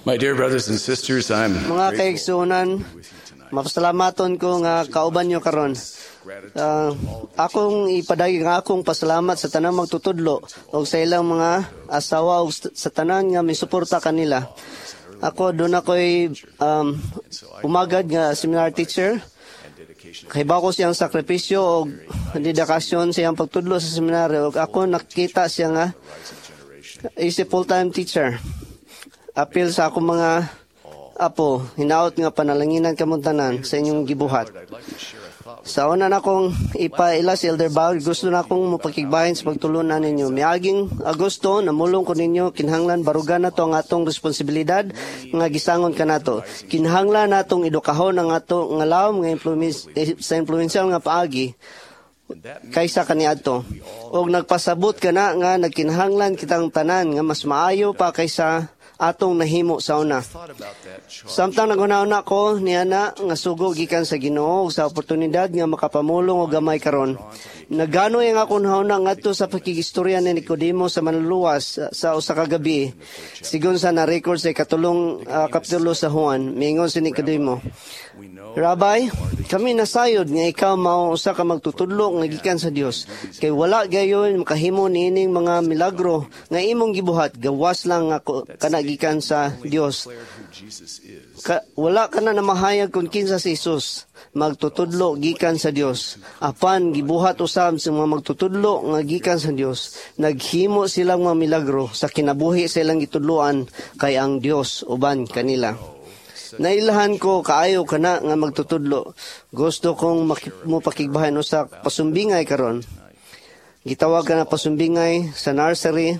My dear brothers and sisters, I'm Mga kaigsunan, mapasalamaton ko nga kauban nyo karon. Akong ipadagi nga akong pasalamat sa tanang magtutudlo o sa ilang mga asawa o sa tanan nga misuporta kanila. Ako doon ako'y umagad nga seminar teacher. Kahibaw ko siyang sakripisyo o dedikasyon siyang pagtudlo sa seminaryo. Ako nakita siya nga is a full-time teacher. Apil sa akong mga apo, hinaot nga panalanginan kamuntanan sa inyong gibuhat. Sa una na akong ipaila si Elder Bawd, gusto na akong mapakigbahin sa pagtulunan ninyo. Miaging Agosto, namulong ko ninyo, kinahanglan barugan na to ang atong responsibilidad nga gisangon ka nato. Kinahanglan natong edukahon ang ato nga lawom nga sa influential nga paagi kaysa kaniadto. Og nagpasabot ka na nga nagkinahanglan kitang tanan nga mas maayo pa kaysa atong nahimo sa una. Samtang nagunahuna ko niya na nga sugo gikan sa Ginoo sa oportunidad nga makapamulong og gamay karon. Nagano ang akong nauna ngadto sa pakigistorya ni Nicodemo sa manluluwas sa usa ka gabi. Sigon sa na-record sa ikatulong kapitulo sa Juan, miingon si Nicodemo, Rabbi, kami nasayod nga ikaw mao usa ka magtutudlo nga gikan sa Dios. Kay wala gayon makahimo niining mga milagro nga imong gibuhat, gawas lang ako kana gikan sa Dios. Wala ka na namahayag kung kinsa si Jesus, magtutudlo gikan sa Dios. Apan gibuhat usab sa mga magtutudlo nga gikan sa Dios. Naghimo silang mga milagro sa kinabuhi sa ilang gitudloan kay ang Dios uban kanila. Nailahan ko kaayo kana nga magtutudlo. Gusto kong mo pakigbahan usa pasumbingay karon. Gitawag ka na pasumbingay sa nursery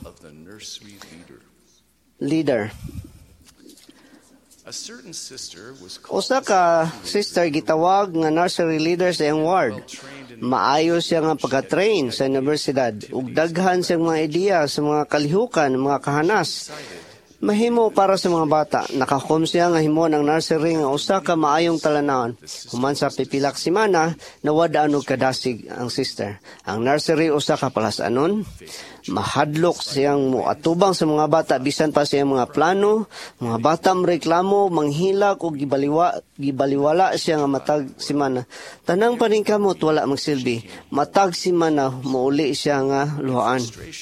leader. Usa ka sister gitawag nga nursery leader sa iyang ward. Maayo siya nga pagka-train sa universidad ug daghan siyang mga ideya sa mga kalihukan, mga kahanas. Mahimo para sa mga bata. Nakakom siya nga himo ng nursery nga usa ka maayong talanawon. Human sa pipilak semana, nawadaan og kadasig ang sister. Ang nursery usa ka palasanon. Mahadlok siyang moatubang sa mga bata bisan pa siyang mga plano. Mga bata reklamo, manghilak o gibaliwala siya nga matag semana. Tanang paningkamot wala magsilbi. Matag semana muuli siya nga luhaan.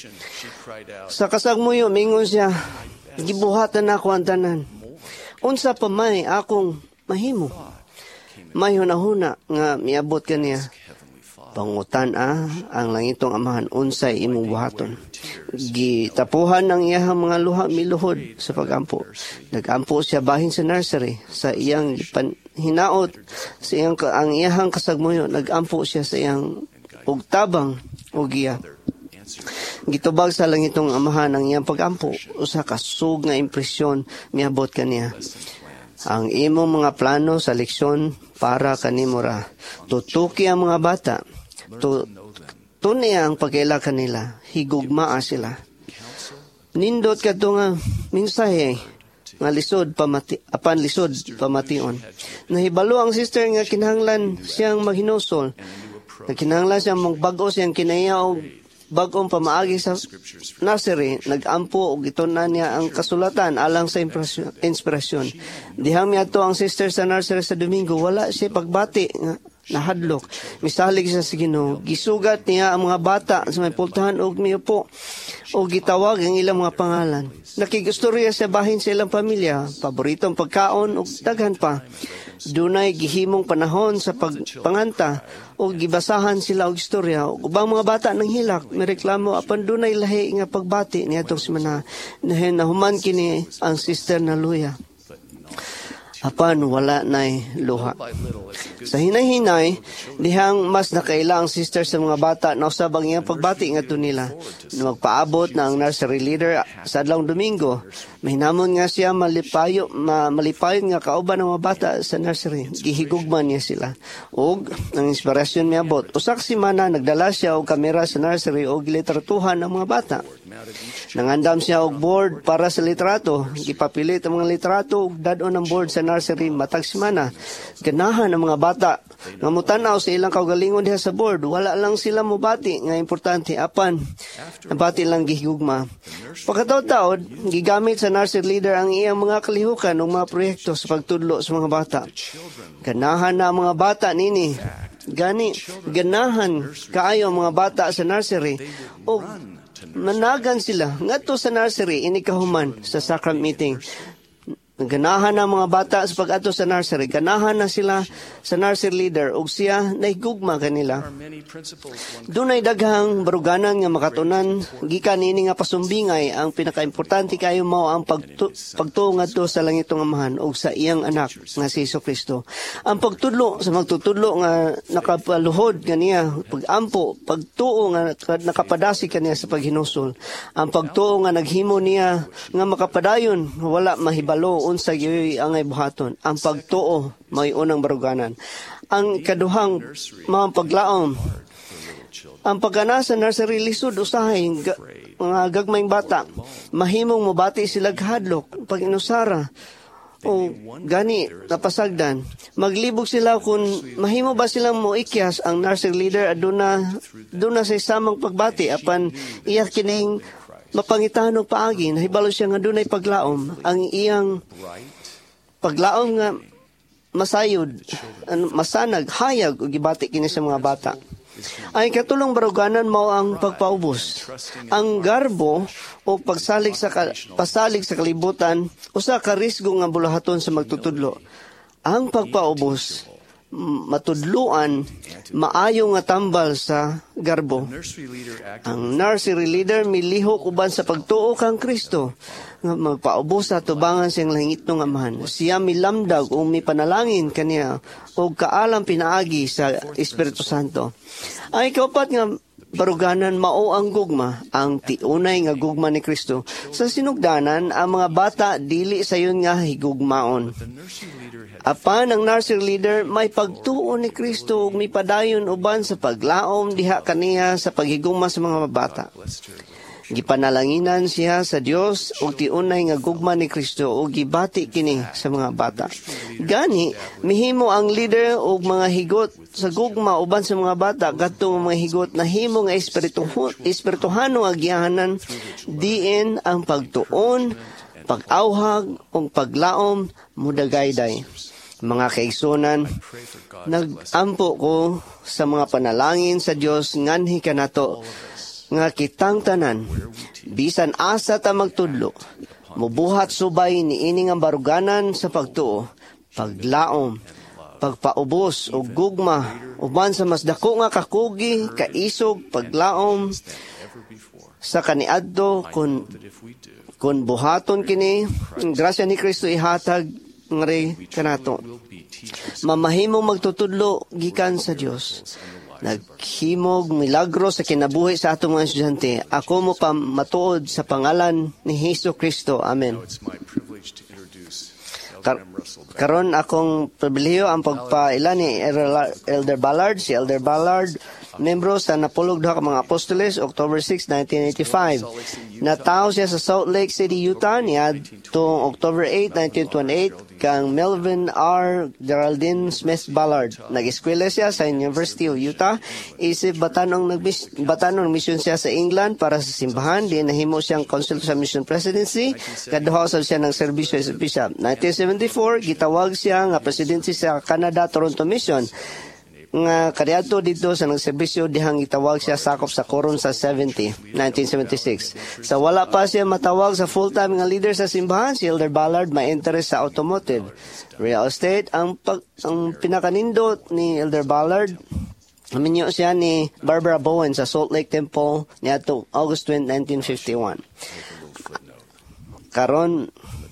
Sa kasagmuyo mingon siya, gibuhatan ako ang tanan. Unsa pa may akong mahimo? May hunahuna nga miabot kaniya. Pangutan ang langitong amahan unsay imong buhaton. Gitapuhan ang iyang mga luha miluhod sa pagampo. Nagampo siya bahin sa nursery sa iyang hinaot sa iyang ang iyang kasagmuyo. Nagampo siya sa iyang ugtabang ug iya. Gitubag sa langitong amahan ang iyang pagampo, usa ka sug nga impresyon miabot kaniya. Ang imong mga plano sa leksyon para kanimo ra. Tutuki ang mga bata. Tuniya ang pagkaila kanila. Higugmaa sila. Nindot kadto nga mensahe nga lisod pamation. Nahibalo ang sister nga kinahanglan siyang maghinusol. Kinahanglan siyang magbag-o siyang kinaya og bagong pamaagi sa nursery, nag-ampo og itunan niya ang kasulatan alang sa inspirasyon. Dihang miadto ang sister sa nursery sa Domingo, wala siya pagbati nga nahadlok. Misalig siya sa Ginoo. Gisugat niya ang mga bata sa may pultahan og miupo o gitawag ang ilang mga pangalan. Nakigustorya sa bahin sa ilang pamilya, paboritong pagkaon o daghan pa. Dunay gihimong panahon sa pagpanganta o gibasahan sila og istorya. Ubang mga bata nang hilak, mireklamo apan dunay lahi nga pagbati niadtong semana. Nahuman kini ang sister na luya. Apan wala na'y luha. Sa hinay-hinay, dihang mas nakaila ang sister sa mga bata na usab ang iyang pagbati ngadto nila. Magpaabot na ang nursery leader sa adlawng Domingo. Mahinamon nga siya malipayon nga kauban ng mga bata sa nursery. Gihigugman niya sila. Og ang inspirasyon miabot. Usak semana nagdala siya og kamera sa nursery og litratuhan ng mga bata. Nangandam siya og board para sa litrato. Gipapilit ang mga litrato ug dad-on ang board sa nursery matag semana. Ganahan ang mga bata nga mutanaw sa ilang kaugalingon diha sa board. Wala lang sila mobati nga importante apan nabati lang gihigugma. Pagkataod-taod, gigamit sa nursery leader ang iyang mga kalihukan ug mga proyekto sa pagtudlo sa mga bata. Ganahan na ang mga bata nini. Ganahan kaayo ang mga bata sa nursery o managan sila ngadto sa nursery inikahuman sa sacrament meeting. Ganahan na mga bata sa pag-ato sa nursery. Ganahan na sila sa nursery leader ug siya nahigugma kanila. Dunay daghang baruganan nga makatunan gikan ini nga pasumbingay. Ang pinakaimportante kayo mao ang pagtuo ngadto sa langitong Amahan ug sa iyang anak nga si Jesucristo. Ang pagtudlo sa magtutudlo nga nakapaluhod kaniya, pag-ampo, pagtuo nga nakapadasi kaniya sa paghinusol. Ang pagtuo nga naghimo niya nga makapadayon wala mahibalo unsa gyud ang buhaton. Ang pagtuo may unang baruganan. Ang kaduhang mga paglaom. Ang pagana sa nursery lisod usahay mga gagmayng bata. Mahimong mobati sila hadlok pag inusara o gani napasagdan. Maglibog sila kung mahimo ba silang moikyas ang nursery leader aduna sa samang pagbati apan iya kining mapangitahan og paagi nahibalo siya nga dunay paglaom. Ang iyang paglaom nga masayod, masanag, hayag ug gibati kini sa mga bata. Ay katulong baruganan mao ang pagpaubos. Ang garbo o pasalig sa kalibutan usa ka risgo nga bulahaton sa magtutudlo. Ang pagpaubos matudluan maayo nga tambal sa garbo. Ang nursery leader milihok uban sa pagtuo kang Kristo nga magpaubos sa tubangan siyang langitong Amahan. Siya milamdag o mipanalangin kaniya o kaalam pinaagi sa Espiritu Santo. Ay kaupat nga baruganan mao ang gugma, ang tiunay nga gugma ni Kristo. Sa sinugdanan, ang mga bata dili sayon nga higugmaon. Apan ang nursery leader may pagtuo ni Kristo ug mipadayon uban sa paglaom diha kaniya sa paghigugma sa mga bata. Gipanalanginan siya sa Dios ug tiunay nga gugma ni Kristo ug gibati kini sa mga bata. Gani mihimo ang leader og mga higot sa gugma uban sa mga bata kadtong mga higot na himo nga espirituhano agiahanan diin ang pagtuon, pag-awhag ug paglaom mudagayday. Mga kaigsunan, nag-ampo ko sa mga panalangin sa Dios nganhi kanato nga kitang tanan bisan asa ta magtudlo mubuhat subay niini nga baruganan sa pagtuo, paglaom, pagpaubos o gugma uban sa mas dako nga kakugi, kaisog, paglaom sa kaniadto kun buhaton kini grasya ni Kristo ihatag ngre kanato. Mamahimong magtutudlo gikan sa Dios. Naghimog milagro sa kinabuhi sa atong mga estudyante. Ako mo pa matuod sa pangalan ni Hesus Kristo. Amen. Karon akong pribilehiyo ang pagpaila ni Elder Ballard. Si Elder Ballard, membro sa Napulog Duha ka mga Apostoles, October 6, 1985. Natao siya sa Salt Lake City, Utah, niadtong October 8, 1928, kang Melvin R. Geraldine Smith Ballard. Nag-eskwela siya sa University of Utah. Isip batanong mission siya sa England para sa simbahan. Di nahimo siyang consul sa mission presidency. Kaduhasal siya ng serbisyo sa bishop. 1974, gitawag siya nga presidency sa Canada Toronto Mission. Nga kadiadto dito sa nagserbisyo dihang itawag siya sakop sa Coron sa 1976. Sa wala pa siya matawag sa full-time nga leader sa simbahan, si Elder Ballard may interest sa automotive, real estate. Ang pinakanindot ni Elder Ballard, aminyo siya ni Barbara Bowen sa Salt Lake Temple niadto August 20, 1951. Karon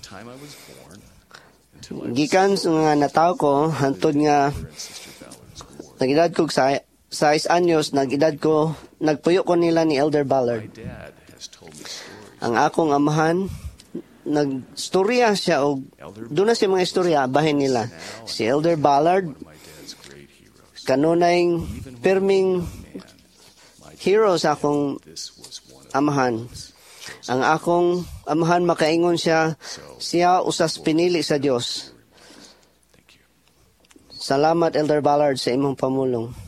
gikan nga nataw ko hantod nga nag-edad ko sa 6 anyos, nagpuyo ko nila ni Elder Ballard. Ang akong amahan, nagstorya siya o doon na siya mga istorya, bahin nila. Si Elder Ballard, kanunay pirming hero sa akong amahan. Ang akong amahan makaingon siya usas pinili sa Dios. Salamat, Elder Ballard, sa imong pamulong.